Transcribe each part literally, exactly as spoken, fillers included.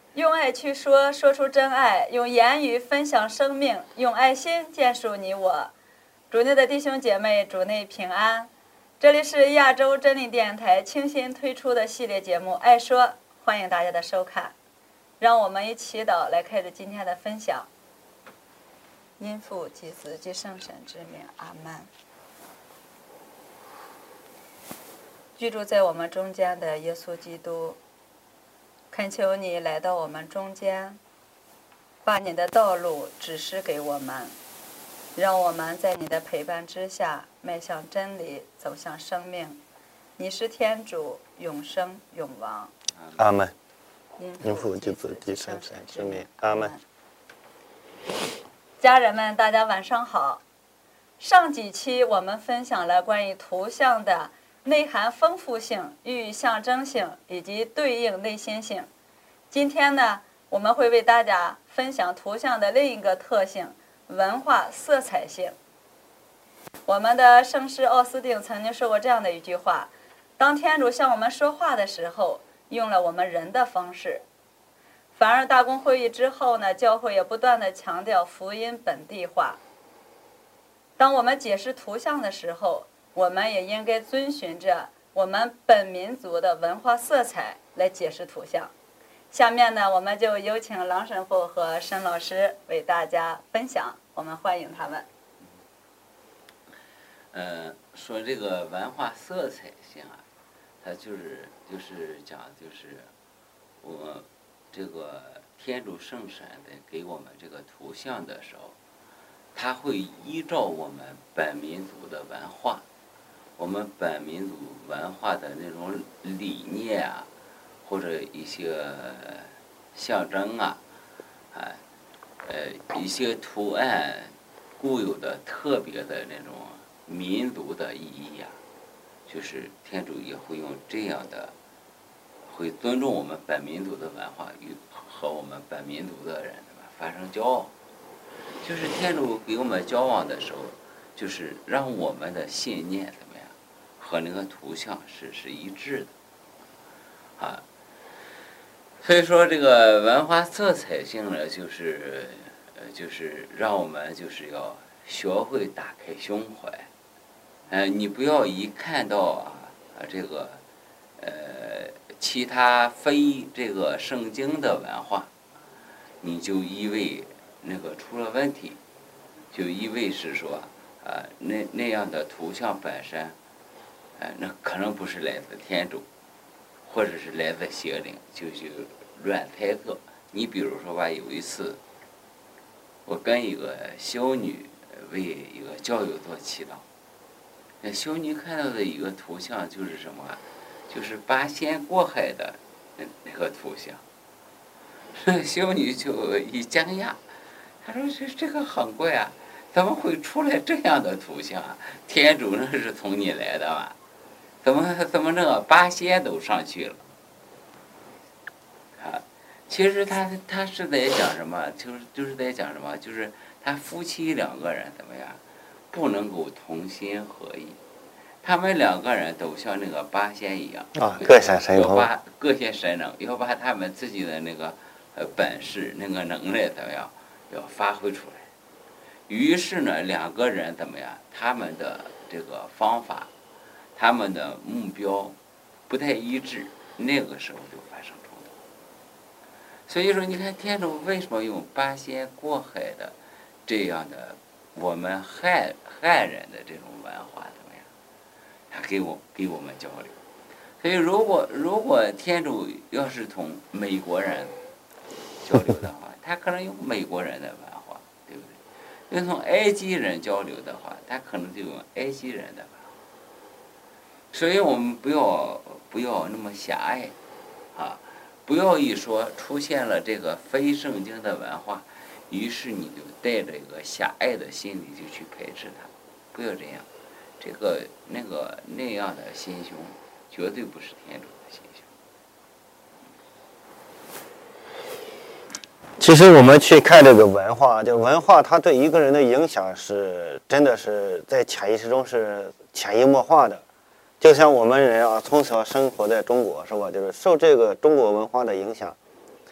用爱去说，说出真爱；用言语分享生命，用爱心建树你我。主内的弟兄姐妹，主内平安。这里是亚洲真理电台倾心推出的系列节目《爱说》，欢迎大家的收看。让我们一祈祷来开始今天的分享。因父及子及圣神之名，阿门。居住在我们中间的耶稣基督，恳求你来到我们中间，把你的道路指示给我们，让我们在你的陪伴之下迈向真理，走向生命。你是天主，永生永王。 阿门。 因父及子及圣神之名，阿门。 家人们，大家晚上好。上几期我们分享了关于图像的内涵丰富性、寓意象征性以及对应内心性。今天呢，我们会为大家分享图像的另一个特性——文化色彩性。我们的圣师奥斯定曾经说过这样的一句话：当天主向我们说话的时候，用了我们人的方式。反而大公会议之后呢，教会也不断地强调福音本地化。当我们解释图像的时候，我们也应该遵循着我们本民族的文化色彩来解释图像。下面呢，我们就有请郎神父和申老师为大家分享，我们欢迎他们。 呃，说这个文化色彩性啊，它就是就是讲就是我这个天主圣神的给我们这个图像的时候，它会依照我们本民族的文化，我们本民族文化的那种理念啊，或者一些象征啊，啊，呃，一些图案固有的特别的那种民族的意义呀、啊，就是天主也会用这样的，会尊重我们本民族的文化与和我们本民族的人发生交往。就是天主给我们交往的时候，就是让我们的信念怎么样和那个图像是是一致的啊。所以说这个文化色彩性呢，就是呃就是让我们就是要学会打开胸怀。呃，你不要一看到啊这个呃其他非这个圣经的文化，你就以为那个出了问题，就以为是说啊那那样的图像本身，呃那可能不是来自天主，或者是来自邪灵，就就乱猜测。你比如说吧，有一次我跟一个修女为一个教友做祈祷，那修女看到的一个图像就是什么，就是八仙过海的那个图像。修女就一惊讶，她说这这个很怪啊，怎么会出来这样的图像啊？天主那是从你来的嘛？怎么怎么那个八仙都上去了？啊，其实他他是在讲什么？就是就是在讲什么？就是他夫妻两个人怎么样，不能够同心合意。他们两个人都像那个八仙一样啊，各显神通， 要把各显神能，要把他们自己的那个呃本事、那个能耐怎么样，要发挥出来。于是呢，两个人怎么样，他们的这个方法、他们的目标不太一致，那个时候就发生冲突。所以说，你看天主为什么用八仙过海的这样的我们汉汉人的这种文化？他给我给我们交流，所以如果如果天主要是同美国人交流的话，他可能用美国人的文化，对不对？要从埃及人交流的话，他可能就用埃及人的文化。所以我们不要不要那么狭隘，啊，不要一说出现了这个非圣经的文化，于是你就带着一个狭隘的心理就去排斥它，不要这样。这个那个那样的心胸，绝对不是天主的心胸。 其实我们去看这个文化，就文化它对一个人的影响是真的是在潜意识中是潜移默化的。就像我们人啊，从小生活在中国是吧，就是受这个中国文化的影响，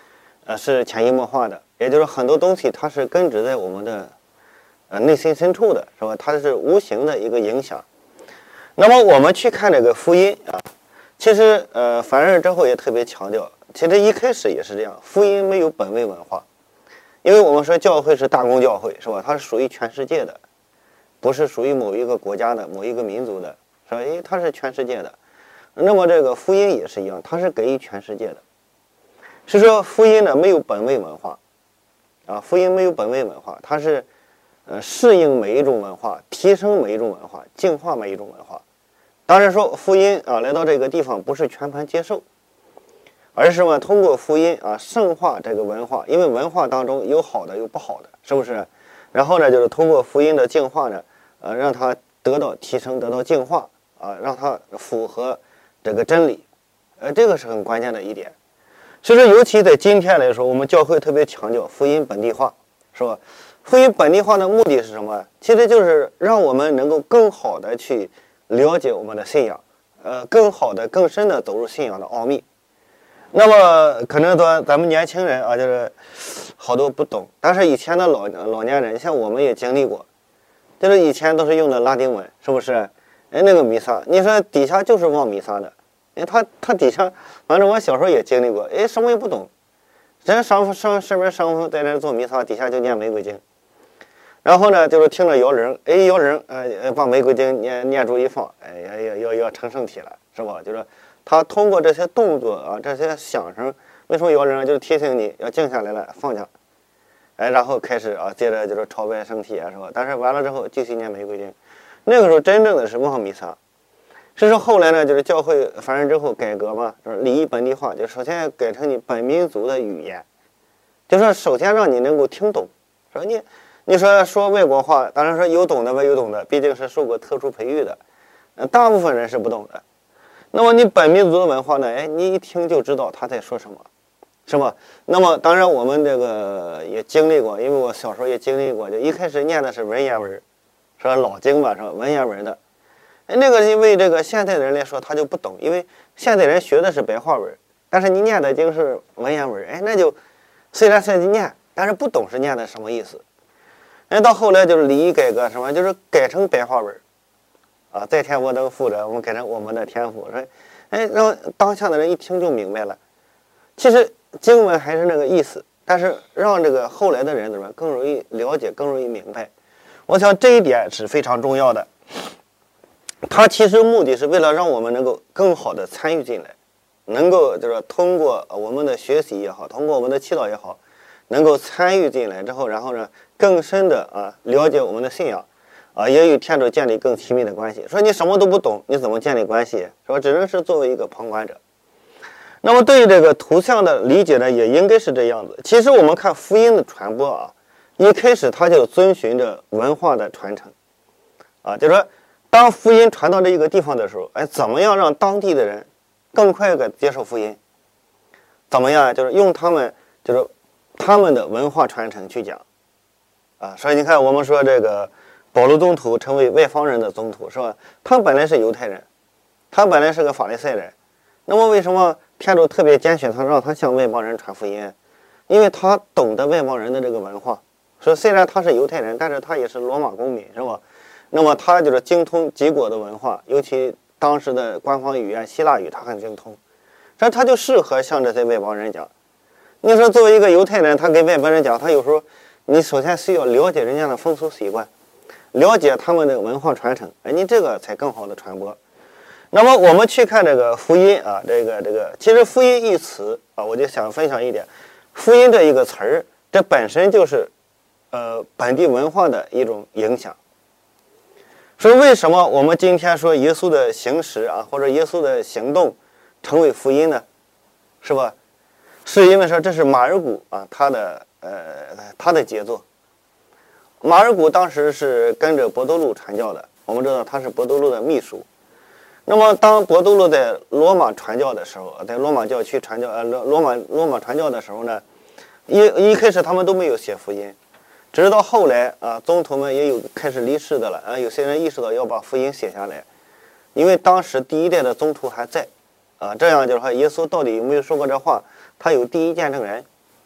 呃是潜移默化的，也就是很多东西它是根植在我们的呃内心深处的，是吧？它是无形的一个影响。那么我们去看这个福音啊，其实呃凡人之后也特别强调，其实一开始也是这样，福音没有本位文化，因为我们说教会是大公教会，是吧？它是属于全世界的，不是属于某一个国家的、某一个民族的，是吧？因为它是全世界的。那么这个福音也是一样，它是给予全世界的。是说福音呢没有本位文化，啊，福音没有本位文化，它是呃适应每一种文化，提升每一种文化，净化每一种文化。当然说福音啊来到这个地方不是全盘接受，而是呢通过福音啊圣化这个文化，因为文化当中有好的有不好的，是不是？然后呢就是通过福音的净化呢，呃让它得到提升，得到净化啊，让它符合这个真理，呃这个是很关键的一点。所以说尤其在今天来说，我们教会特别强调福音本地化，是吧？福音本地化的目的是什么？其实就是让我们能够更好的去了解我们的信仰，呃，更好的、更深的走入信仰的奥秘。那么可能说咱们年轻人啊，就是好多不懂，但是以前的老老年人，像我们也经历过，就是以前都是用的拉丁文，是不是？哎，那个弥撒，你说底下就是望弥撒的，哎，他他底下，反正我小时候也经历过，哎，什么也不懂，人上上上边上夫在那做弥撒，底下就念玫瑰经。然后呢，就是听着摇铃，哎，摇铃，呃，把玫瑰经念念住一放，哎，要要要要成圣体了，是吧？就是他通过这些动作啊，这些响声，为什么摇铃？就是提醒你要静下来了，放下，哎，然后开始啊，接着就是朝拜圣体啊，是吧？但是完了之后继续念玫瑰经，那个时候真正的是望弥撒。是说后来呢，就是教会凡人之后改革嘛，就是礼仪本地化，就首先要改成你本民族的语言，就说首先让你能够听懂，说你。你说说外国话，当然说有懂的吧，有懂的，毕竟是受过特殊培育的，呃，大部分人是不懂的。那么你本民族的文化呢？哎，你一听就知道他在说什么，是吧？那么当然我们这个也经历过，因为我小时候也经历过，就一开始念的是文言文，说老经吧，是吧？文言文的，哎，那个因为这个现代人来说他就不懂，因为现代人学的是白话文，但是你念的经是文言文，哎，那就虽然是念，但是不懂是念的什么意思。人到后来就是礼仪改革，什么就是改成白话文，啊，在天我等父者，我们改成我们的天父，说，哎，让当下的人一听就明白了。其实经文还是那个意思，但是让这个后来的人怎么更容易了解，更容易明白。我想这一点是非常重要的。它其实目的是为了让我们能够更好的参与进来，能够就是通过我们的学习也好，通过我们的祈祷也好，能够参与进来之后，然后呢？更深的啊，了解我们的信仰，啊，也与天主建立更亲密的关系。说你什么都不懂，你怎么建立关系？是吧？只能是作为一个旁观者。那么对于这个图像的理解呢，也应该是这样子。其实我们看福音的传播啊，一开始它就遵循着文化的传承，啊，就是说，当福音传到这一个地方的时候，哎，怎么样让当地的人更快的接受福音？怎么样？就是用他们就是他们的文化传承去讲。啊，所以你看，我们说这个保罗宗徒成为外方人的宗徒，是吧？他本来是犹太人，他本来是个法利赛人，那么为什么天主特别拣选他，让他向外邦人传福音？因为他懂得外邦人的这个文化。说虽然他是犹太人，但是他也是罗马公民，是吧？那么他就是精通几国的文化，尤其当时的官方语言希腊语，他很精通，所以他就适合向这些外邦人讲。你说作为一个犹太人，他跟外邦人讲，他有时候。你首先需要了解人家的风俗习惯，了解他们的文化传承，哎，你这个才更好的传播。那么我们去看这个福音啊，这个这个，其实福音一词啊，我就想分享一点，福音这一个词儿，这本身就是呃本地文化的一种影响。所以为什么我们今天说耶稣的行使啊，或者耶稣的行动成为福音呢？是吧？是因为说这是马尔谷啊，他的。呃，他的杰作。马尔谷当时是跟着伯多禄传教的，我们知道他是伯多禄的秘书。那么，当伯多禄在罗马传教的时候，在罗马教区传教，呃，罗马罗马传教的时候呢，一一开始他们都没有写福音，直到后来啊，宗徒们也有开始离世的了啊，有些人意识到要把福音写下来，因为当时第一代的宗徒还在啊，这样就是说，耶稣到底有没有说过这话，他有第一见证人。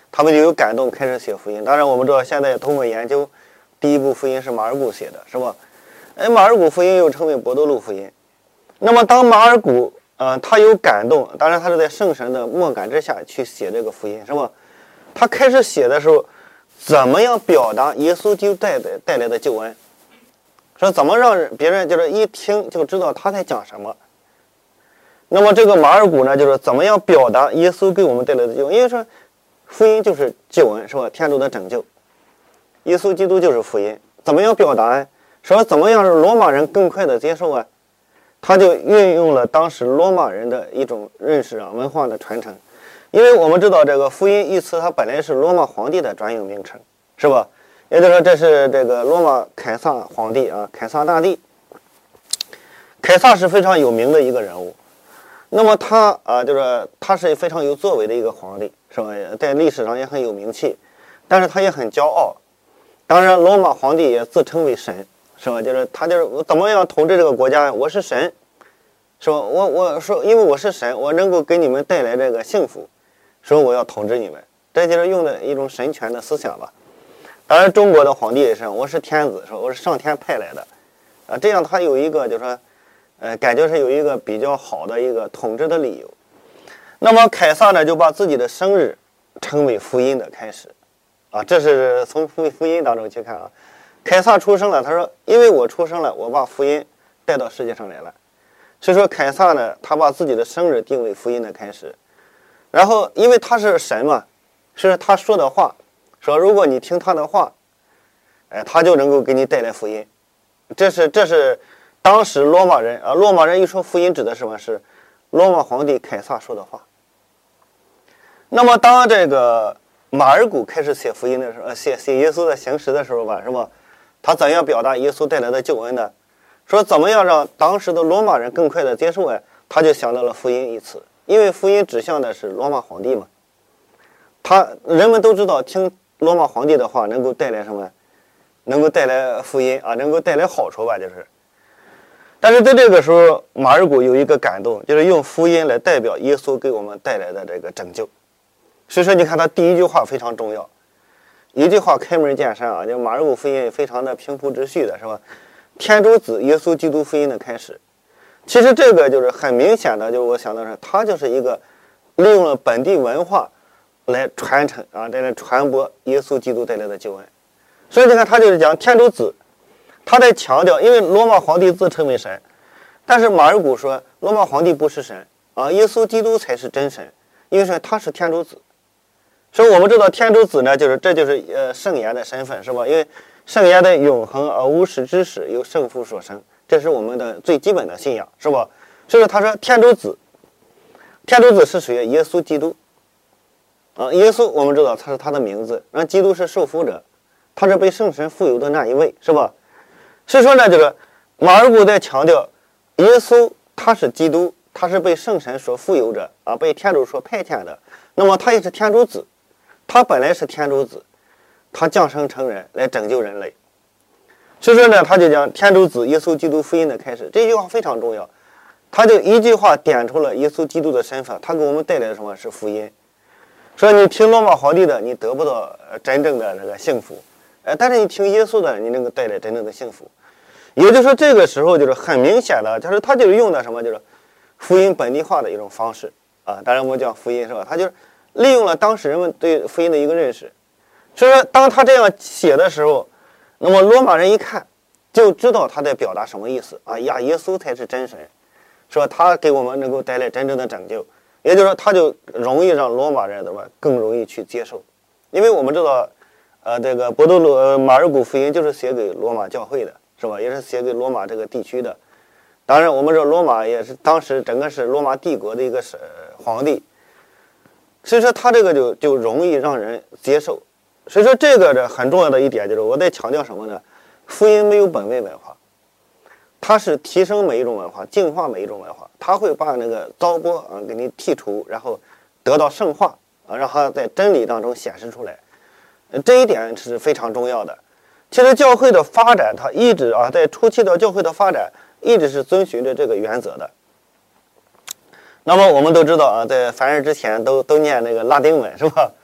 他们就有感动，开始写福音。当然，我们知道现在通过研究，第一部福音是马尔谷写的，是吧？哎，马尔谷福音又称为伯多禄福音。那么，当马尔谷呃他有感动，当然他是在圣神的默感之下去写这个福音，是吧？他开始写的时候，怎么样表达耶稣基督带的带来的救恩？说怎么让别人就是一听就知道他在讲什么？那么这个马尔谷呢，就是怎么样表达耶稣给我们带来的救恩？因为说福音就是救恩，是吧？天主的拯救，耶稣基督就是福音。怎么样表达呢？说怎么样让罗马人更快的接受啊？他就运用了当时罗马人的一种认识啊，文化的传承。因为我们知道这个福音一词，它本来是罗马皇帝的专用名称，是吧？也就是说，这是这个罗马凯撒皇帝啊，凯撒大帝。凯撒是非常有名的一个人物，那么他啊，就是他是非常有作为的一个皇帝，是吧？在历史上也很有名气，但是他也很骄傲。当然，罗马皇帝也自称为神，是吧？就是他就是我怎么样统治这个国家？我是神，是吧？我我说，因为我是神，我能够给你们带来这个幸福，所以我要统治你们。这就是用的一种神权的思想吧。当然，中国的皇帝也是，我是天子，说我是上天派来的，啊，这样他有一个就是说，呃，感觉是有一个比较好的一个统治的理由。那么凯撒呢，就把自己的生日称为福音的开始，啊，这是从福福音当中去看啊。凯撒出生了，他说，因为我出生了，我把福音带到世界上来了。所以说，凯撒呢，他把自己的生日定为福音的开始。然后，因为他是神嘛，是他说的话。说如果你听他的话，哎，他就能够给你带来福音。这是这是当时罗马人啊，罗马人一说福音指的是什么？是罗马皇帝凯撒说的话。那么当这个马尔谷开始写福音的时候，写写耶稣的行实的时候吧，是吧？他怎样表达耶稣带来的救恩呢？说怎么样让当时的罗马人更快的接受哎，他就想到了福音一词，因为福音指向的是罗马皇帝嘛。他人们都知道听罗马皇帝的话能够带来什么？能够带来福音啊，能够带来好处吧，就是。但是在这个时候，马尔谷有一个感动，就是用福音来代表耶稣给我们带来的这个拯救。所以说，你看他第一句话非常重要，一句话开门见山啊，就马尔谷福音非常的平铺直叙的，是吧？天主子耶稣基督福音的开始。其实这个就是很明显的，就是我想到是，他就是一个利用了本地文化来传承啊，来传播耶稣基督带来的救恩。所以你看，他就是讲天主子，他在强调，因为罗马皇帝自称为神，但是马尔谷说罗马皇帝不是神啊，耶稣基督才是真神，因为说他是天主子。所以我们知道天主子呢，就是这就是呃圣言的身份，是吧？因为圣言的永恒而无始之始由圣父所生，这是我们的最基本的信仰，是吧？所以说他说天主子，天主子是属于耶稣基督。啊，耶稣我们知道他是他的名字，然后基督是受福者，他是被圣神富有的那一位，是吧？所以说呢，这个马尔谷在强调，耶稣他是基督，他是被圣神所富有者啊，被天主所派遣的。那么他也是天主子，他本来是天主子，他降生成人来拯救人类。所以说呢，他就讲天主子耶稣基督福音的开始，这句话非常重要。他就一句话点出了耶稣基督的身份，他给我们带来的什么是福音。说你听罗马皇帝的，你得不到真正的这个幸福，呃，但是你听耶稣的，你能够带来真正的幸福。也就是说，这个时候就是很明显的，就是他就是用的什么，就是福音本地化的一种方式啊。当然我们讲福音是吧？他就是利用了当时人们对福音的一个认识。所以说，当他这样写的时候，那么罗马人一看就知道他在表达什么意思啊呀，耶稣才是真神，说他给我们能够带来真正的拯救。也就是说，他就容易让罗马人对吧更容易去接受，因为我们知道，呃，这个伯多禄、呃、马尔谷福音就是写给罗马教会的，是吧？也是写给罗马这个地区的。当然，我们知道罗马也是当时整个是罗马帝国的一个是皇帝，所以说他这个就就容易让人接受。所以说这个的很重要的一点就是我在强调什么呢？福音没有本位文化。它是提升每一种文化，净化每一种文化，它会把那个糟粕啊给你剔除，然后得到圣化啊，让它在真理当中显示出来。这一点是非常重要的。其实教会的发展，它一直啊在初期的教会的发展一直是遵循着这个原则的。那么我们都知道啊，在凡人之前都都念那个拉丁文是吧？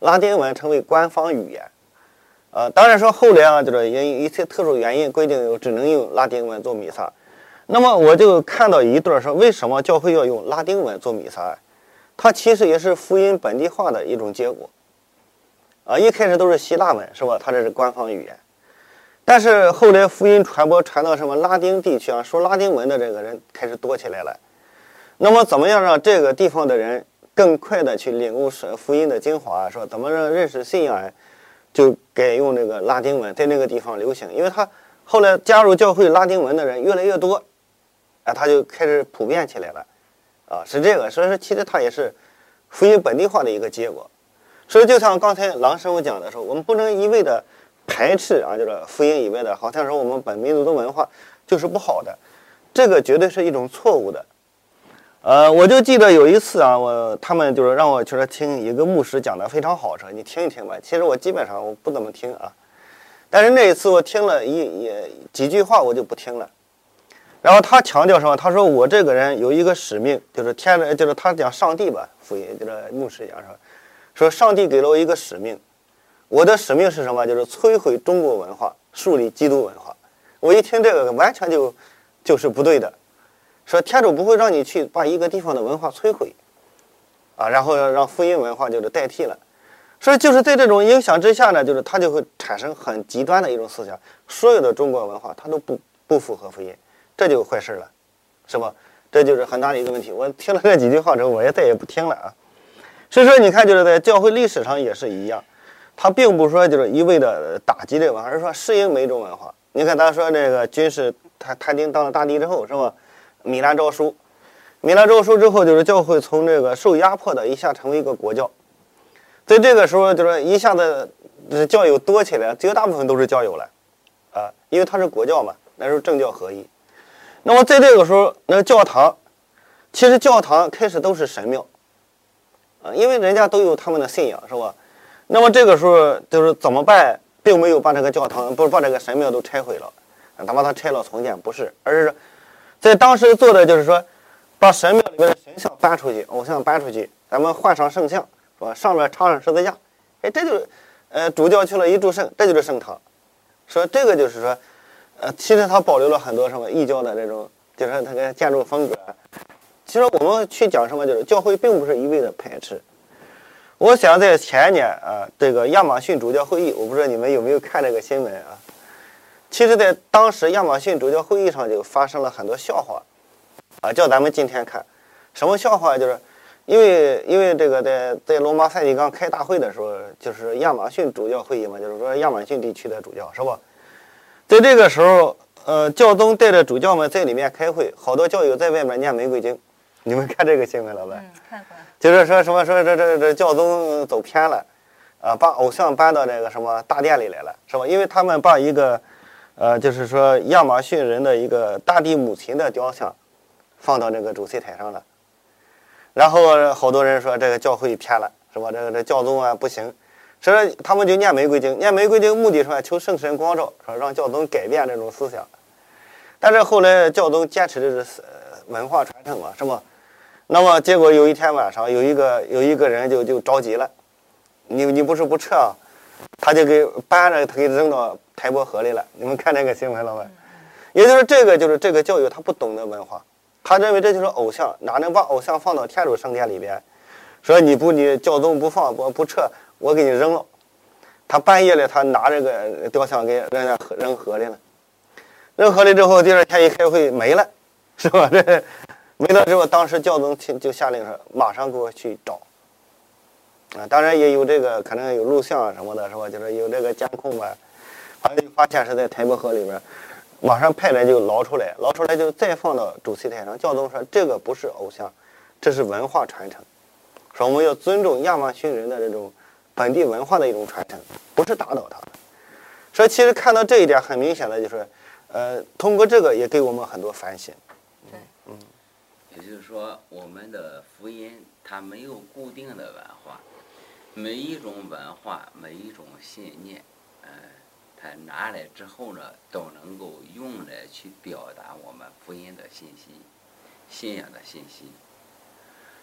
拉丁文成为官方语言。呃，当然说后来啊，就是因一些特殊原因规定有只能用拉丁文做弥撒。那么我就看到一段说，为什么教会要用拉丁文做弥撒？它其实也是福音本地化的一种结果。啊，一开始都是希腊文，是吧？它这是官方语言。但是后来福音传播传到什么拉丁地区啊，说拉丁文的这个人开始多起来了。那么怎么样让这个地方的人更快的去领悟福音的精华？说怎么让认识信仰？就改用这个拉丁文在那个地方流行，因为他后来加入教会拉丁文的人越来越多，啊，他就开始普遍起来了，啊，是这个，所以说其实它也是福音本地化的一个结果。所以就像刚才郎师傅讲的时候，我们不能一味的排斥啊，就是福音以外的，好像说我们本民族的文化就是不好的，这个绝对是一种错误的。呃，我就记得有一次啊，我他们就是让我去听一个牧师讲的非常好，说你听一听吧。其实我基本上我不怎么听啊，但是那一次我听了一也几句话，我就不听了。然后他强调什么？他说我这个人有一个使命，就是天人，就是他讲上帝吧，福音就是牧师讲说，说上帝给了我一个使命，我的使命是什么？就是摧毁中国文化，树立基督文化。我一听这个，完全就就是不对的。说天主不会让你去把一个地方的文化摧毁，啊，然后让福音文化就是代替了。所以就是在这种影响之下呢，就是它就会产生很极端的一种思想，所有的中国文化它都不不符合福音，这就坏事了，是吧？这就是很大的一个问题。我听了这几句话之后，我也再也不听了啊。所以说，你看，就是在教会历史上也是一样，它并不是说就是一味的打击这个文化，而是说适应每一种文化。你看，咱说这个军事他他丁当了大帝之后，是吧？米兰诏书，米兰诏书之后，就是教会从这个受压迫的一下成为一个国教，在这个时候，就是一下子教友多起来，绝大部分都是教友了，啊，因为它是国教嘛，那时候政教合一。那么在这个时候，那个教堂，其实教堂开始都是神庙，啊，因为人家都有他们的信仰，是吧？那么这个时候就是怎么办，并没有把这个教堂，不是把这个神庙都拆毁了，他把它拆了重建，不是，而是在当时做的就是说，把神庙里面的神像搬出去，偶像搬出去，咱们换上圣像，是吧？上面插上十字架，哎，这就是，呃，主教去了一炷圣，这就是圣堂。说这个就是说，呃，其实它保留了很多什么异教的这种，就是它个建筑风格。其实我们去讲什么，就是教会并不是一味的排斥。我想在前年啊，这个亚马逊主教会议，我不知道你们有没有看这个新闻啊？其实，在当时亚马逊主教会议上就发生了很多笑话，啊，叫咱们今天看，什么笑话？就是因为因为这个在在罗马梵蒂冈开大会的时候，就是亚马逊主教会议嘛，就是说亚马逊地区的主教是吧？在这个时候，呃，教宗带着主教们在里面开会，好多教友在外面念玫瑰经，你们看这个新闻了吧？ 嗯，看过。 就是说什么说这这这教宗走偏了，啊，把偶像搬到这个什么大殿里来了，是吧？因为他们把一个呃，就是说亚马逊人的一个大地母亲的雕像放到这个主席台上了，然后好多人说这个教会偏了，是吧？这个这教宗啊不行，所以他们就念玫瑰经，念玫瑰经目的是求圣神光照，说让教宗改变这种思想。但是后来教宗坚持的是文化传承嘛，是吧？那么结果有一天晚上，有一个有一个人就就着急了，你你不是不撤啊？他就给搬着他给扔到台伯河里了。你们看这个新闻了吗？也就是这个就是这个教友他不懂得文化，他认为这就是偶像，哪能把偶像放到天主圣殿里边？说你不你教宗不放不不撤，我给你扔了。他半夜里他拿这个雕像给扔下扔河里了，扔河里之后第二天一开会没了，是吧？这没了之后，当时教宗就下令说马上给我去找。啊，当然也有这个，可能有录像什么的，是吧？就是有这个监控吧，反正就发现是在台伯河里边，马上派人就捞出来，捞出来就再放到主席台上。教宗说这个不是偶像，这是文化传承，说我们要尊重亚马逊人的这种本地文化的一种传承，不是打倒他。所以其实看到这一点，很明显的就是，呃，通过这个也给我们很多反省。 对， 嗯， 也就是说，我们的福音它没有固定的文化。每一种文化，每一种信念，呃，它拿来之后呢，都能够用来去表达我们福音的信息、信仰的信息。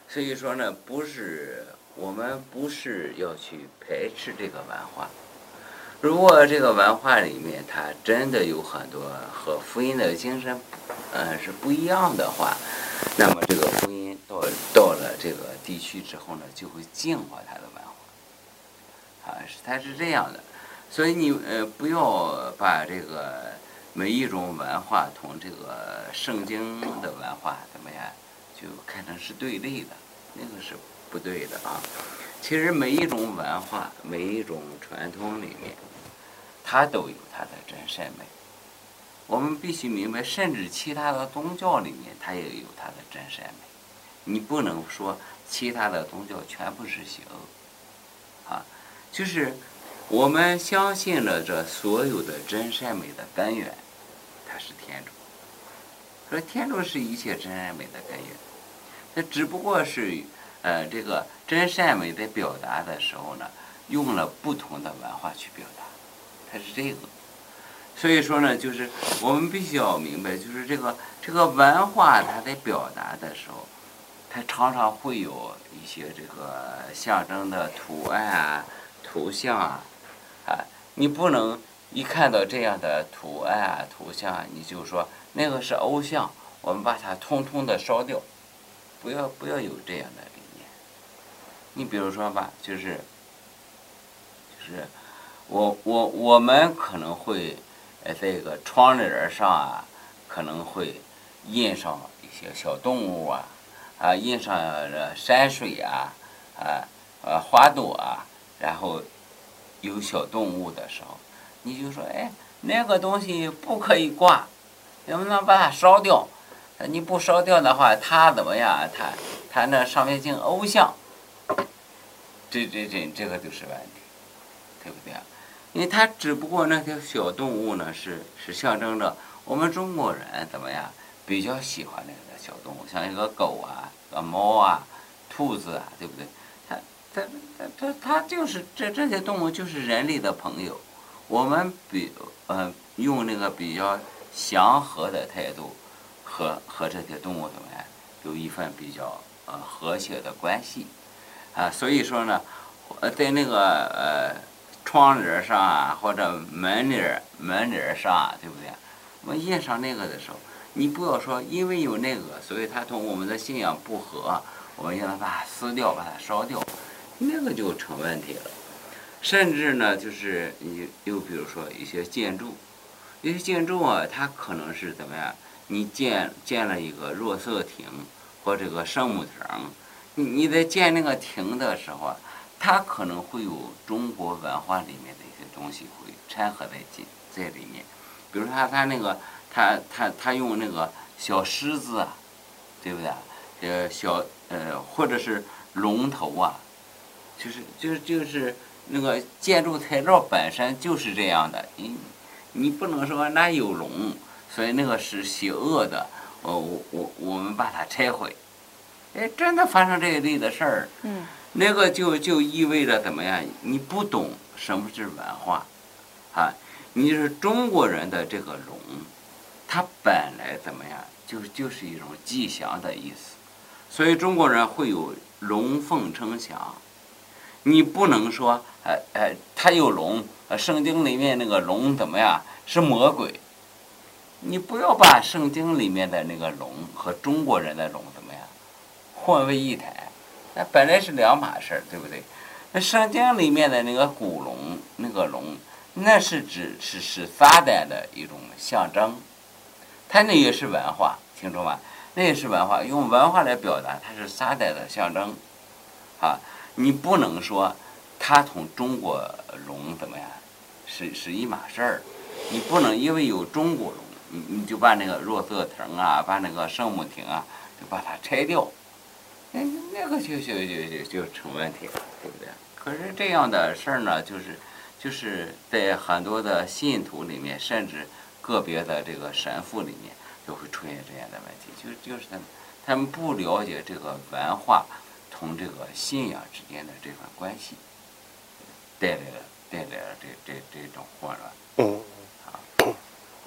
所以说呢，不是我们不是要去排斥这个文化。如果这个文化里面它真的有很多和福音的精神，呃是不一样的话，那么这个福音到到了这个地区之后呢，就会净化它的文化，啊，是它是这样的。所以你呃不要把这个每一种文化同这个圣经的文化怎么样，就看成是对立的，那个是不对的啊。其实每一种文化，每一种传统里面，它都有它的真善美。我们必须明白，甚至其他的宗教里面，它也有它的真善美。你不能说其他的宗教全部是邪恶，啊，就是我们相信了这所有的真善美的根源，它是天主。所以天主是一切真善美的根源。它只不过是呃这个真善美在表达的时候呢，用了不同的文化去表达，它是这个。所以说呢，就是我们必须要明白，就是这个这个文化它在表达的时候，它常常会有一些这个象征的图案啊、图像啊，啊，你不能一看到这样的图案啊、图像啊，你就说那个是偶像，我们把它通通的烧掉，不要不要有这样的理念。你比如说吧，就是就是我我我们可能会。呃，这个窗帘上啊，可能会印上一些小动物啊，啊，印上山水啊，啊，呃，花朵啊，然后有小动物的时候，你就说，哎，那个东西不可以挂，能不能把它烧掉？你不烧掉的话，它怎么样？它它那上面进偶像，这这这这个就是问题，对不对啊？因为它只不过那条小动物呢，是是象征着我们中国人怎么样比较喜欢那个小动物，像一个狗啊、个猫啊、兔子啊，对不对？它它它它它就是这这些动物就是人类的朋友，我们比呃用那个比较祥和的态度和和这些动物怎么样有一份比较呃和谐的关系啊，所以说呢，呃在那个呃。窗帘上啊，或者门帘门帘上啊，对不对？我们印上那个的时候，你不要说因为有那个，所以它同我们的信仰不合，我们要把它撕掉，把它烧掉，那个就成问题了。甚至呢，就是你又比如说一些建筑，一些建筑啊，它可能是怎么样？你建建了一个若瑟亭或者个圣母亭，你你在建那个亭的时候啊。它可能会有中国文化里面的一些东西会掺和在进在里面，比如他他那个他他他用那个小狮子啊，对不对？呃小呃或者是龙头啊，就是就是就是那个建筑材料本身就是这样的，你你不能说那有龙，所以那个是邪恶的，我我我我们把它拆毁，哎，真的发生这一类的事儿， 嗯。 那个就就意味着怎么样？你不懂什么是文化，啊，你是中国人的这个龙，它本来怎么样？就就是一种吉祥的意思，所以中国人会有龙凤呈祥。你不能说，呃呃，它有龙，呃，圣经里面那个龙怎么样？是魔鬼。你不要把圣经里面的那个龙和中国人的龙怎么样混为一谈。那本来是两码事儿，对不对？那圣经里面的那个古龙，那个龙，那是指是是撒旦的一种象征，它那也是文化，清楚吗？那也是文化，用文化来表达，它是撒旦的象征，啊，你不能说它同中国龙怎么样，是是一码事儿，你不能因为有中国龙，你你就把那个若瑟亭啊，把那个圣母亭啊，就把它拆掉。那那个就就就就就成问题了，对不对？可是这样的事儿呢，就是就是在很多的信徒里面，甚至个别的这个神父里面，都会出现这样的问题，就就是他们他们不了解这个文化同这个信仰之间的这份关系，带来了带来了这这这种混乱。 嗯。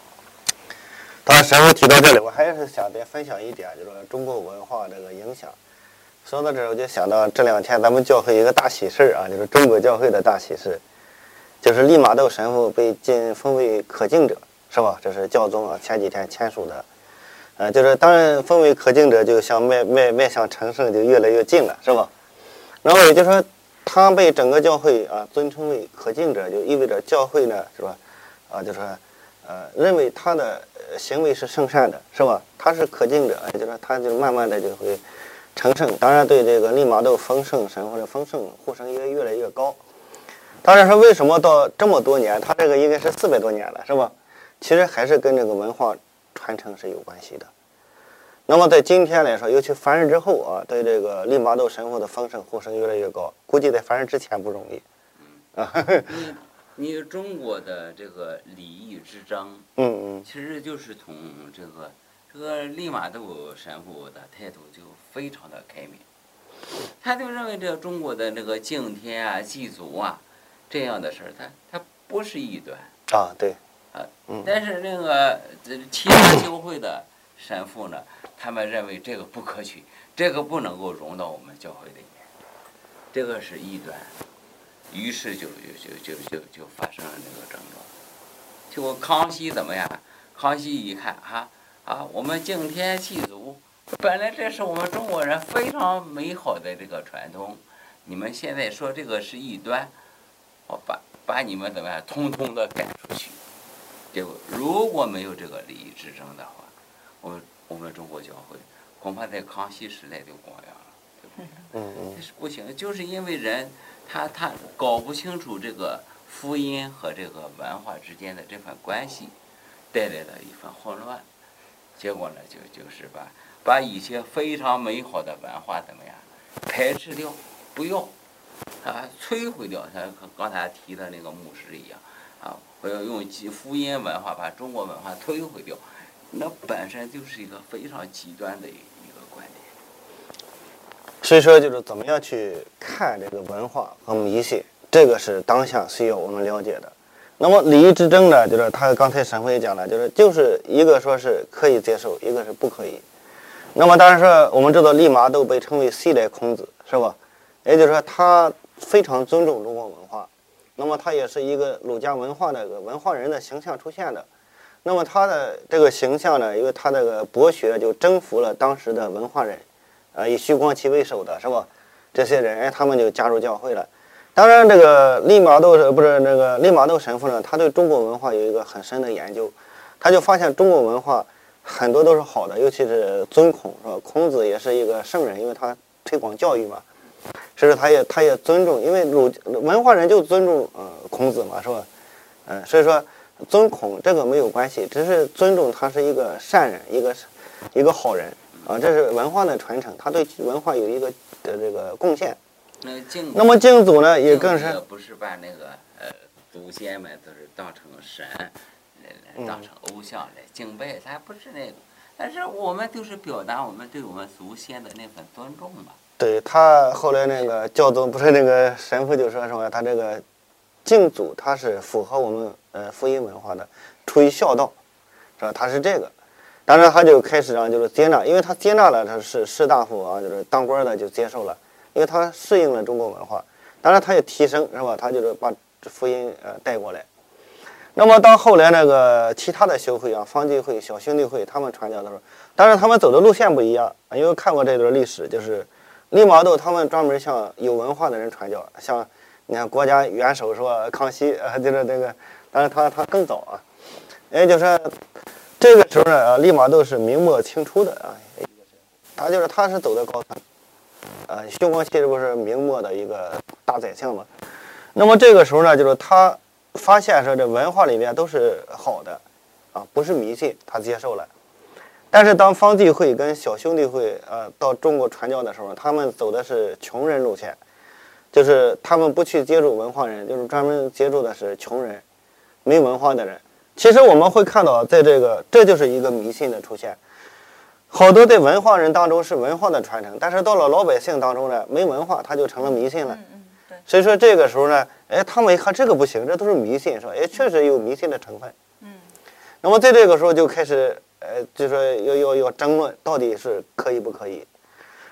当然，神父提到这里，我还是想再分享一点，就是中国文化这个影响。 说到这儿，我就想到这两天咱们教会一个大喜事啊，就是中国教会的大喜事，就是利玛窦神父被晋封为可敬者，是吧？这是教宗啊前几天签署的，呃，就是当然封为可敬者，就向迈迈迈向成圣就越来越近了，是吧？然后也就是说，他被整个教会啊尊称为可敬者，就意味着教会呢，是吧？啊，就是说，呃，认为他的行为是圣善的，是吧？他是可敬者，也就是说，他就慢慢的就会成圣。当然，对这个利玛窦丰盛神或者丰盛呼声也越来越高。当然说，为什么到这么多年，他这个应该是四百多年了，是吧？其实还是跟这个文化传承是有关系的。那么在今天来说，尤其凡人之后啊，对这个利玛窦神父的丰盛呼声越来越高，估计在凡人之前不容易。 啊，你你中国的这个礼义之争， 嗯嗯， 其实就是从这个这个利玛窦神父的态度就非常的开明，他就认为这中国的这个敬天啊、祭祖啊这样的事儿，他他不是异端啊，对， 啊， 嗯， 但是那个这其他教会的神父呢，他们认为这个不可取，这个不能够融到我们教会里面，这个是异端。于是就就就就就发生了这个争论。结果康熙怎么样？康熙一看哈啊，我们敬天祭祖，本来这是我们中国人非常美好的这个传统，你们现在说这个是异端，我把把你们怎么样，通通的赶出去。结果如果没有这个礼义之争的话，我们我们中国教会恐怕在康熙时代就光阳了，对不对？ 嗯嗯， 这是不行，就是因为人他他搞不清楚这个福音和这个文化之间的这份关系，带来的一份混乱。结果呢，就就是把把一些非常美好的文化怎么样排斥掉，不要啊，摧毁掉。像刚才提的那个牧师一样啊，我要用福音文化把中国文化摧毁掉，那本身就是一个非常极端的一一个观点。 所以说，就是怎么样去看这个文化和迷信，这个是当下需要我们了解的。那么礼义之争呢，就是他刚才神父也讲了，就是就是一个说是可以接受，一个是不可以。那么当然说，我们知道利玛窦被称为西来孔子，是吧？也就是说，他非常尊重中国文化。那么他也是一个儒家文化的个文化人的形象出现的。那么他的这个形象呢，因为他这个博学就征服了当时的文化人。啊，以徐光启为首的是吧？这些人，哎，他们就加入教会了。当然，这个利玛窦是不是那个利玛窦神父呢？他对中国文化有一个很深的研究，他就发现中国文化很多都是好的，尤其是尊孔是吧？孔子也是一个圣人，因为他推广教育嘛，所以说他也他也尊重，因为儒文化人就尊重呃孔子嘛，是吧？嗯、呃，所以说尊孔这个没有关系，只是尊重他是一个善人，一个一个好人。啊，这是文化的传承，他对文化有一个的这个贡献。 那敬那么敬祖呢，也更是不是把那个呃祖先们都是当成神，来当成偶像来敬拜，他不是那个。但是我们就是表达我们对我们祖先的那份尊重嘛。 对他后来那个教宗不是那个神父就说什么，他这个敬祖他是符合我们呃福音文化的，出于孝道，是吧？他是这个。当然，他就开始啊，就是接纳，因为他接纳了，他是士大夫啊，就是当官的就接受了，因为他适应了中国文化。当然，他也提升，是吧？他就是把福音呃带过来。那么到后来那个其他的修会啊，方济会、小兄弟会，他们传教的时候，当然他们走的路线不一样，因为看过这段历史，就是利玛窦他们专门向有文化的人传教，像你看国家元首是吧？康熙啊，就是这个，当然他他更早啊，也就是说。这个时候呢，啊，利玛窦是明末清初的啊，他就是他是走的高层，啊，徐光启这不是明末的一个大宰相嘛？那么这个时候呢，就是他发现说这文化里面都是好的，啊，不是迷信，他接受了。但是当方济会跟小兄弟会呃到中国传教的时候，他们走的是穷人路线，就是他们不去接触文化人，就是专门接触的是穷人、没文化的人。其实我们会看到，在这个这就是一个迷信的出现。好多在文化人当中是文化的传承，但是到了老百姓当中呢，没文化他就成了迷信了。 嗯嗯，对。 所以说这个时候呢，哎，他们一看这个不行，这都是迷信，是吧？哎，确实有迷信的成分。 嗯。 那么在这个时候就开始，呃，就说要要要争论到底是可以不可以。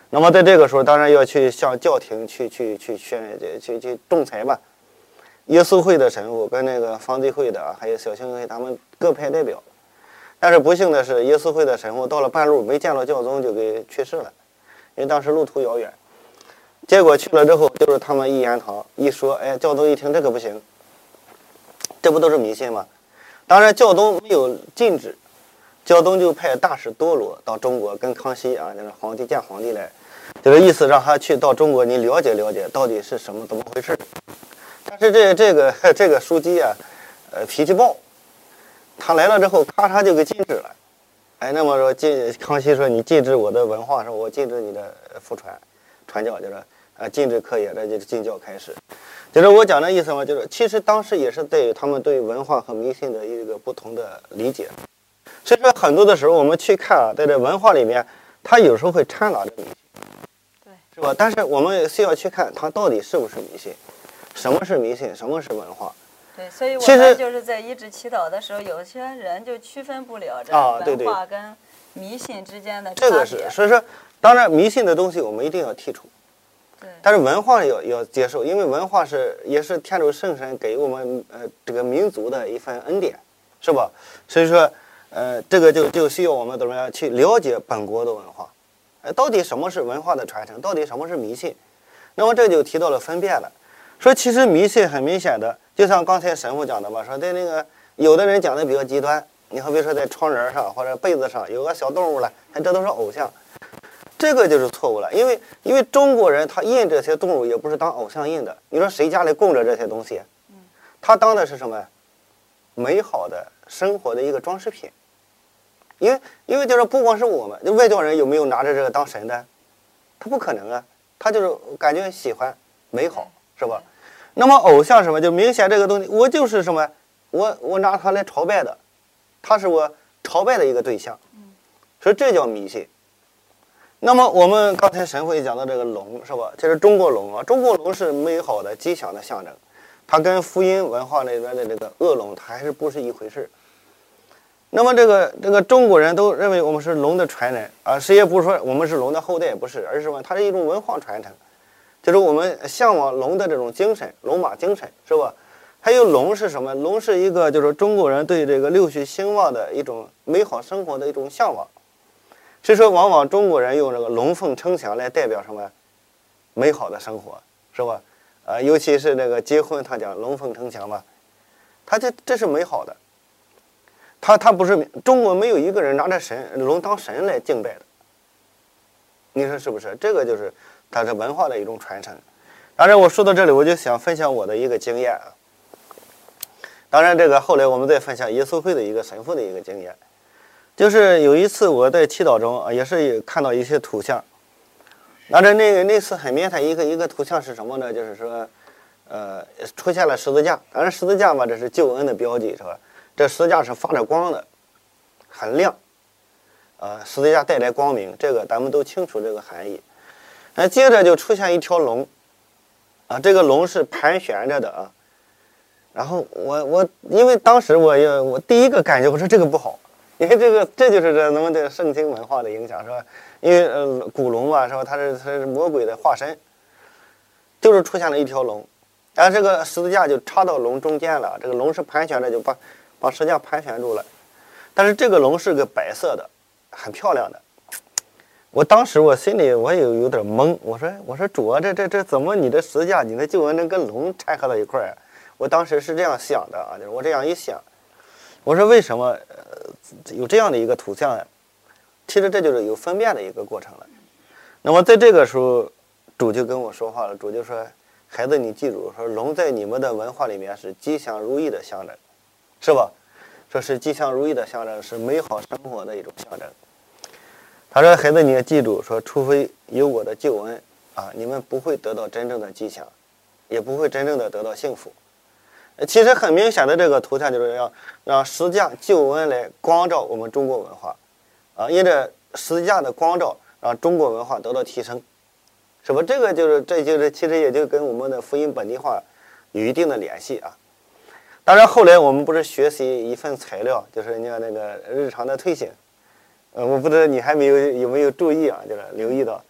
那么在这个时候，当然要去向教廷去去去宣去去仲裁吧。耶稣会的神父跟那个方济会的啊，还有小兴会，他们各派代表。但是不幸的是，耶稣会的神父到了半路没见到教宗就给去世了，因为当时路途遥远。结果去了之后，就是他们一言堂一说，哎，教宗一听这个不行，这不都是迷信吗？当然，教宗没有禁止，教宗就派大使多罗到中国跟康熙啊，就是皇帝见皇帝来，这个意思让他去到中国，你了解了解到底是什么怎么回事。但是这这个这个枢机啊，呃，脾气暴，他来了之后，咔嚓就给禁止了。哎，那么说禁康熙说你禁止我的文化，说我禁止你的复传传教，就是啊禁止科研，这就是禁教开始。就是我讲的意思嘛，就是其实当时也是对他们对文化和迷信的一个不同的理解。所以说很多的时候我们去看啊，在这文化里面，它有时候会掺杂着迷信， 对， 是吧？但是我们需要去看它到底是不是迷信，什么是迷信，什么是文化。 对，所以我其实们就是在一直祈祷的时候，有些人就区分不了这啊对对文化跟迷信之间的差这别。 个是，所以说，当然迷信的东西我们一定要剔除， 对， 但是文化要要接受，因为文化是也是天主圣神给我们呃这个民族的一份恩典，是吧？所以说，呃，这个就就需要我们怎么样去了解本国的文化，呃，到底什么是文化的传承，到底什么是迷信？那么这就提到了分辨了，说其实迷信很明显的，就像刚才神父讲的嘛，说在那个有的人讲的比较极端，你好比说在窗帘上或者被子上有个小动物了，哎，这都是偶像。这个就是错误了，因为因为中国人他印这些动物也不是当偶像印的。你说谁家里供着这些东西？他当的是什么？美好的生活的一个装饰品。因为因为就是不光是我们，就外教人有没有拿着这个当神的？他不可能啊，他就是感觉喜欢美好，是吧？那么偶像什么？就明显这个东西，我就是什么？我我拿它来朝拜的，它是我朝拜的一个对象，所以这叫迷信。那么我们刚才神会讲到这个龙，是吧？这是中国龙啊，中国龙是美好的吉祥的象征，它跟福音文化里边的这个恶龙，它还是不是一回事。那么这个这个中国人都认为我们是龙的传人啊，谁也不是说我们是龙的后代，不是，而是什么？它是一种文化传承，就是我们向往龙的这种精神，龙马精神，是吧？还有龙是什么？龙是一个就是中国人对这个六畜兴旺的一种美好生活的一种向往。所以说，往往中国人用这个龙凤呈祥来代表什么？美好的生活，是吧？啊，尤其是这个结婚，他讲龙凤呈祥嘛，他这这是美好的。他他不是中国没有一个人拿着神龙当神来敬拜的，你说是不是？这个就是它是文化的一种传承。当然，我说到这里，我就想分享我的一个经验啊。当然，这个后来我们再分享耶稣会的一个神父的一个经验。就是有一次我在祈祷中啊，也是看到一些图像，那这那个那次很明显一个一个图像是什么呢？就是说，呃，出现了十字架。当然十字架嘛，这是救恩的标记，是吧？这十字架是发着光的，很亮，啊、呃，十字架带来光明，这个咱们都清楚这个含义。那接着就出现一条龙，啊，这个龙是盘旋着的啊。然后我我因为当时我也我第一个感觉我说这个不好。因为这个，这就是这咱们的圣经文化的影响，是吧？因为呃，古龙嘛，是吧？它是它是魔鬼的化身，就是出现了一条龙，然后这个十字架就插到龙中间了。这个龙是盘旋着，就把把十字架盘旋住了。但是这个龙是个白色的，很漂亮的。我当时我心里我有有点懵，我说我说主啊，这这这怎么你的十字架，你的救恩能跟龙掺合到一块儿？我当时是这样想的啊，就是我这样一想。我说为什么呃有这样的一个图像呀？其实这就是有分辨的一个过程了。那么在这个时候，主就跟我说话了。主就说：“孩子，你记住，说龙在你们的文化里面是吉祥如意的象征，是吧？说是吉祥如意的象征，是美好生活的一种象征。”他说：“孩子，你也记住，说除非有我的救恩啊，你们不会得到真正的吉祥，也不会真正的得到幸福。”其实很明显的，这个图像就是要让十字架救恩来光照我们中国文化，啊，因着十字架的光照，让中国文化得到提升，是吧？这个就是这就是其实也就跟我们的福音本地化有一定的联系啊。当然后来我们不是学习一份材料，就是人家那个日常的退行，呃，我不知道你还没有有没有注意啊，就是留意到，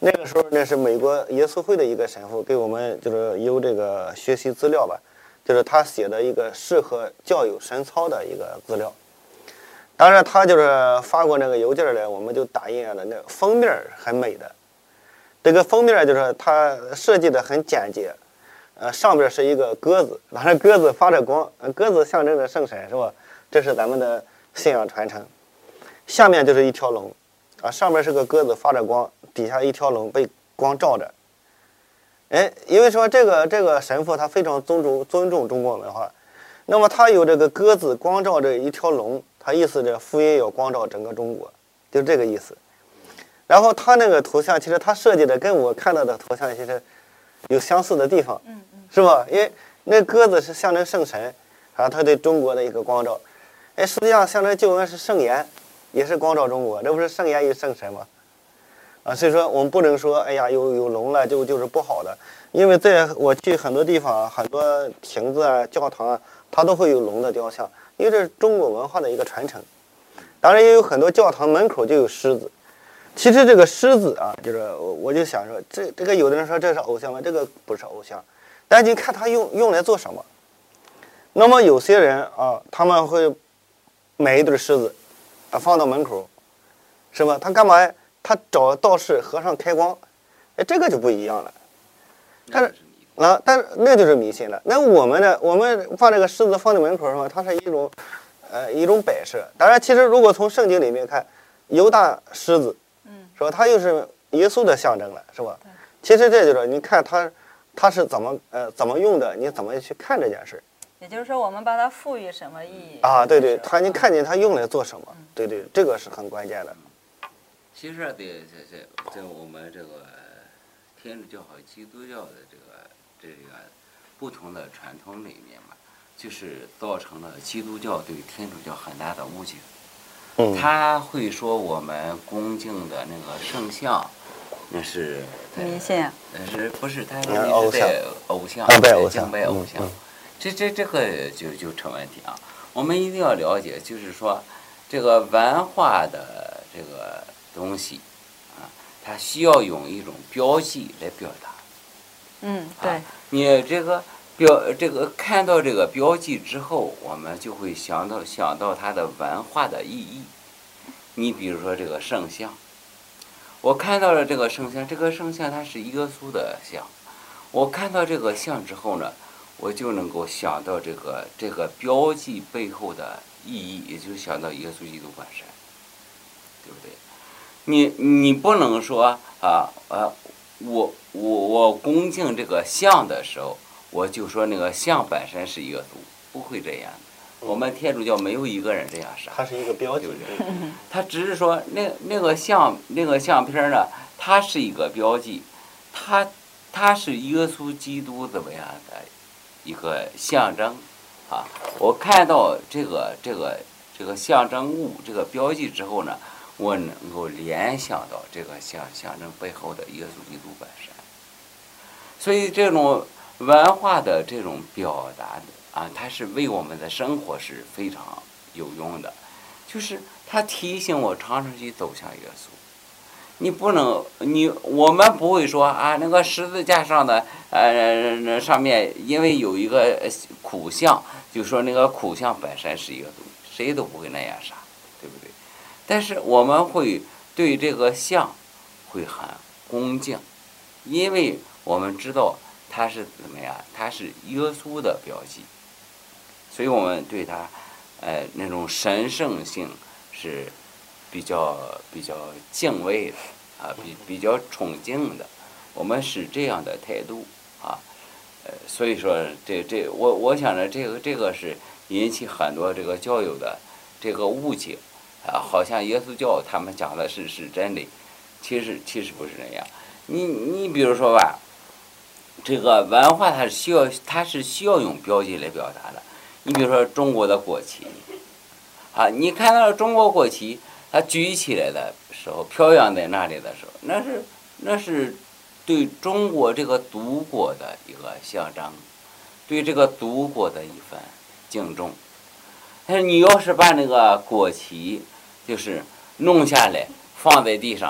那个时候那是美国耶稣会的一个神父给我们就是有这个学习资料吧，就是他写的一个适合教友神操的一个资料。当然他就是发过那个邮件来，我们就打印了，那封面很美的。这个封面就是它设计的很简洁，呃，上边是一个鸽子，当然鸽子发着光，鸽子象征着圣神是吧？这是咱们的信仰传承。下面就是一条龙，啊，上面是个鸽子发着光，底下一条龙被光照着。哎，因为说这个这个神父他非常尊重尊重中国文化，那么他有这个鸽子光照着一条龙，他意思这福音要光照整个中国，就这个意思。然后他那个图像其实他设计的跟我看到的图像其实有相似的地方， 嗯嗯， 是吧？因为那鸽子是象征圣神，然后他对中国的一个光照。哎，实际上象征救恩是圣言，也是光照中国，这不是圣言与圣神吗？啊，所以说我们不能说哎呀有有龙了就就是不好的，因为在我去很多地方，很多亭子啊、教堂啊，它都会有龙的雕像，因为这是中国文化的一个传承。当然也有很多教堂门口就有狮子。其实这个狮子啊，就是我我就想说，这这个有的人说这是偶像吗？这个不是偶像，但你看它用用来做什么？那么有些人啊，他们会买一对狮子，啊放到门口，是吧？他干嘛呀？他找道士和尚开光，哎，这个就不一样了。但是啊，但是那就是迷信了。那我们呢？我们把这个狮子放在门口是吧？它是一种呃一种摆设。当然，其实如果从圣经里面看，犹大狮子。是吧？它又是耶稣的象征了，是吧？其实这就是你看它，它是怎么呃怎么用的，你怎么去看这件事？ 也就是说，我们把它赋予什么意义啊？对对，它你看见它用来做什么？ 嗯、 对对，这个是很关键的。 其实在在在在我们这个天主教和基督教的这个这个不同的传统里面嘛，就是造成了基督教对天主教很大的误解。他会说我们恭敬的那个圣像，那是迷信， 那是不是他那是在偶像， 拜偶像， 敬拜偶像，这这这个就就成问题啊！我们一定要了解，就是说这个文化的这个东西啊，它需要用一种标记来表达。 嗯，对。 啊、你这个。标这个看到这个标记之后，我们就会想到想到它的文化的意义。你比如说这个圣像，我看到了这个圣像，这个圣像它是耶稣的像。我看到这个像之后呢，我就能够想到这个这个标记背后的意义，也就想到耶稣基督本身，对不对？你你不能说啊啊，我我我恭敬这个像的时候。我就说那个像本身是耶稣，不会这样的。我们天主教没有一个人这样傻。 它是一个标记， 对不对？他只是说那那个像那个相片呢，它是一个标记，它它是耶稣基督怎么样的一个象征啊？我看到这个这个这个象征物这个标记之后呢，我能够联想到这个象象征背后的耶稣基督本身。所以这种。文化的这种表达的啊，它是为我们的生活是非常有用的，就是它提醒我常常去走向耶稣。你不能，你我们不会说啊，那个十字架上的呃上面因为有一个苦像，就说那个苦像本身是耶稣，谁都不会那样傻，对不对？但是我们会对这个像会很恭敬，因为我们知道。它是怎么样？它是耶稣的标记，所以我们对它，呃，那种神圣性是比较比较敬畏的啊，比比较崇敬的。我们是这样的态度啊，呃，所以说这这我我想着这个这个是引起很多这个教友的这个误解啊，好像耶稣教他们讲的是是真理，其实其实不是那样。你你比如说吧。这个文化它是需要，它是需要用标记来表达的。你比如说中国的国旗，啊，你看到中国国旗，它举起来的时候，飘扬在那里的时候，那是那是对中国这个独国的一个象征，对这个独国的一份敬重。但是你要是把那个国旗就是弄下来放在地上，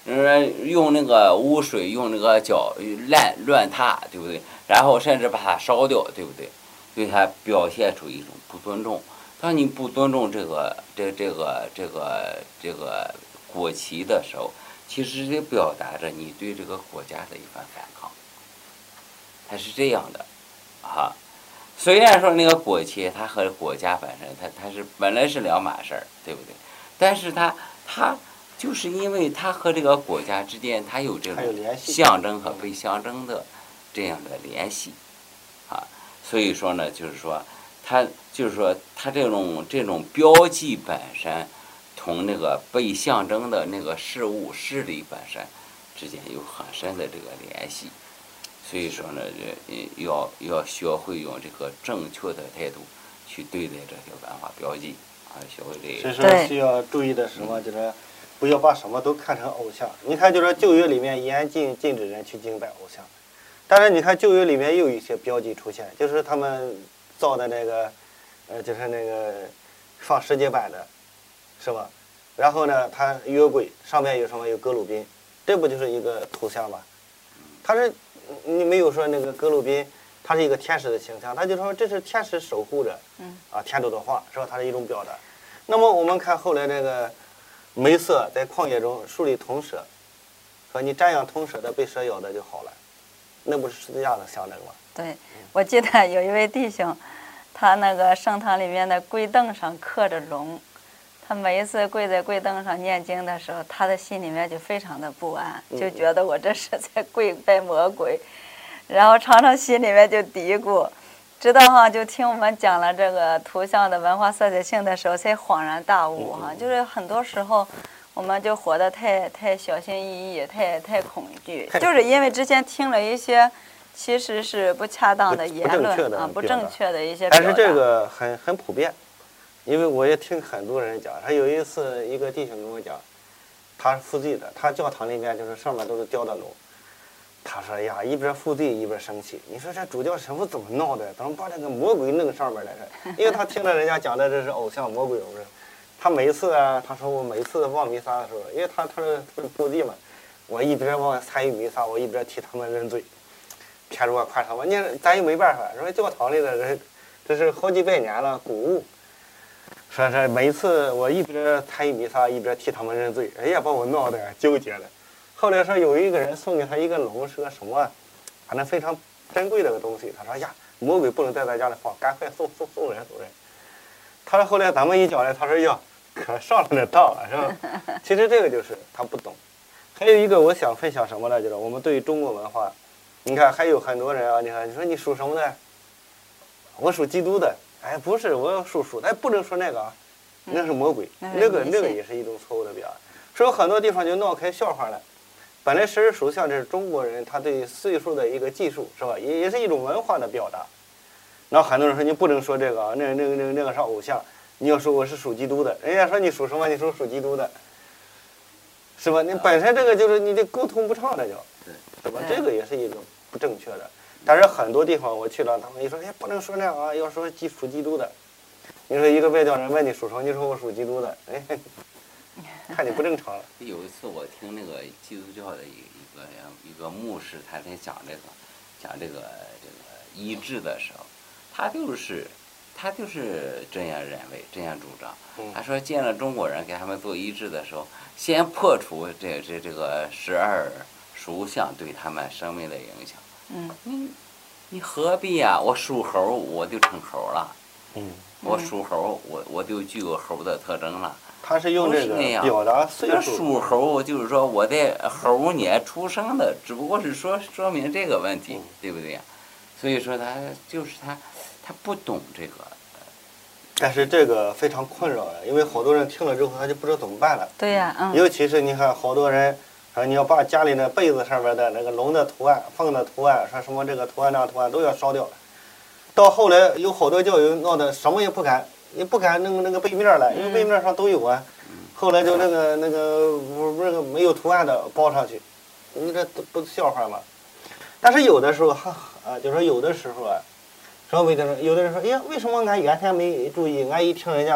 呃，用那个污水，用那个脚乱乱踏，对不对？然后甚至把它烧掉，对不对？对它表现出一种不尊重。当你不尊重这个这这个这个这个国旗的时候，其实就表达着你对这个国家的一番反抗。它是这样的，啊，虽然说那个国旗它和国家本身它它是本来是两码事儿，对不对？但是它它就是因为它和这个国家之间它有这种象征和被象征的这样的联系，啊，所以说呢，就是说它就是说它这种这种标记本身同那个被象征的那个事物势力本身之间有很深的这个联系。所以说呢，要要学会用这个正确的态度去对待这些文化标记啊，学会这个。 所以说需要注意的什么，就是不要把什么都看成偶像。你看，就是旧约里面严禁禁止人去敬拜偶像，但是你看旧约里面又有一些标记出现，就是他们造的那个，呃，就是那个放世界版的，是吧？然后呢，它约柜上面有什么？有哥鲁宾，这不就是一个图像吗？它是。你没有说那个哥鲁宾，他是一个天使的形象，他就说这是天使守护着，啊，天主的话是吧？它是一种表达。那么我们看后来这个梅瑟在旷野中树立铜蛇，说你瞻仰铜蛇的被蛇咬的就好了，那不是十字架的象征吗？ 对，我记得有一位弟兄，他那个圣堂里面的柜凳上刻着龙。他每一次跪在柜凳上念经的时候，他的心里面就非常的不安，就觉得我这是在跪拜魔鬼，然后常常心里面就嘀咕，直到哈就听我们讲了这个图像的文化色彩性的时候，才恍然大悟哈，就是很多时候我们就活得太太小心翼翼，太太恐惧，就是因为之前听了一些其实是不恰当的言论啊，不正确的一些表达。 但是这个很很普遍。因为我也听很多人讲，他有一次一个弟兄跟我讲，他是附祭的，他教堂里面就是上面都是雕的龙，他说呀，一边附祭一边生气，你说这主教神父怎么闹的？怎么把这个魔鬼弄上面来了？因为他听了人家讲的这是偶像魔鬼，我说他每一次啊，他说我每次望弥撒的时候，因为他他是附祭嘛，我一边望参与弥撒，我一边替他们认罪，天主啊，快上吧！你咱又没办法，说教堂里的人这是好几百年了古物。说是每次我一边参与弥撒一边替他们认罪，哎呀，把我闹得纠结了。后来说有一个人送给他一个龙，是个什么，反正非常珍贵的个东西。他说呀，魔鬼不能在咱家里放，赶快送送送人送人。他说后来咱们一讲呢，他说呀，可上了那当了，是吧？其实这个就是他不懂。还有一个我想分享什么呢？就是我们对于中国文化，你看还有很多人啊，你看你说你属什么的？我属基督的。哎，不是，我要属属，哎，不能说那个啊，那是魔鬼， 嗯、 那个那个也是一种错误的表达。所以很多地方就闹开笑话了。本来十二属相这是中国人他对岁数的一个技术，是吧？也也是一种文化的表达。然后很多人说你不能说这个啊，那那个那个那个是偶像，你要说我是属基督的，人家说你属什么？你说属基督的，是吧？你本身这个就是你的沟通不畅，这叫，是吧？这个也是一种不正确的。但是很多地方我去了，他们一说，哎，不能说那样啊，要说基属基督的。你说一个外教人问你属什么，你说我属基督的，哎，看你不正常了。 有一次我听那个基督教的一一个一个牧师，他在讲这个讲这个这个医治的时候，他就是他就是这样认为，这样主张。他说见了中国人给他们做医治的时候，先破除这这这个十二属相对他们生命的影响。 嗯， 你你何必呀、啊？我属猴，我就成猴了。 嗯， 我属猴，我我就具有猴的特征了。 他是用这个表达岁数。 属猴就是说我在猴年出生的，只不过是说说明这个问题， 嗯、 对不对呀？所以说他就是他他不懂这个。 但是这个非常困扰呀，因为好多人听了之后他就不知道怎么办了。 对呀，嗯。 尤其是你看好多人。说你要把家里的被子上面的那个龙的图案、凤的图案，说什么这个图案那图案都要烧掉。到后来有好多教友闹得什么也不敢，也不敢弄那个背面了，因为背面上都有啊。后来就那个那个不那个没有图案的包上去，你这不笑话吗？但是有的时候哈啊，就说有的时候啊，稍微的有的人说，哎呀，为什么俺原先没注意？俺一听人家的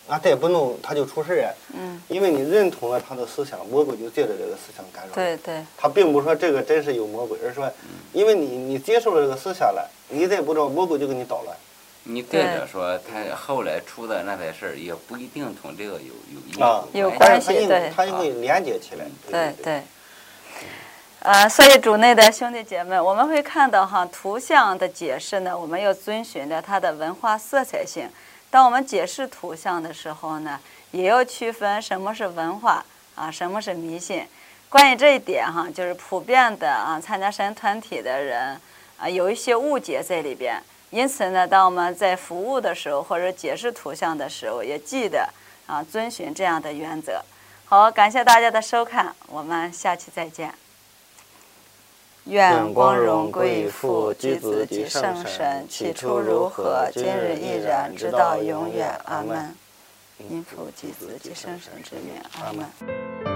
啊，再不弄他就出事啊。 嗯， 因为你认同了他的思想，魔鬼就借着这个思想干扰。 对对， 他并不是说这个真是有魔鬼，而是说，因为你你接受了这个思想了，你再不知道魔鬼就给你捣乱。 你对着说，他后来出的那些事儿也不一定同这个有有啊有关系，对， 他就会连接起来。 对对。呃，所以主内的兄弟姐妹，我们会看到哈，图像的解释呢，我们要遵循着它的文化色彩性。当我们解释图像的时候呢，也要区分什么是文化啊，什么是迷信。关于这一点哈，就是普遍的啊，参加神团体的人啊，有一些误解在里边。因此呢，当我们在服务的时候或者解释图像的时候，也记得啊，遵循这样的原则。好，感谢大家的收看，我们下期再见。愿光荣归于父、及子、及圣神，起初如何，今日亦然，直到永远。阿门。因父及子及圣神之名。阿门。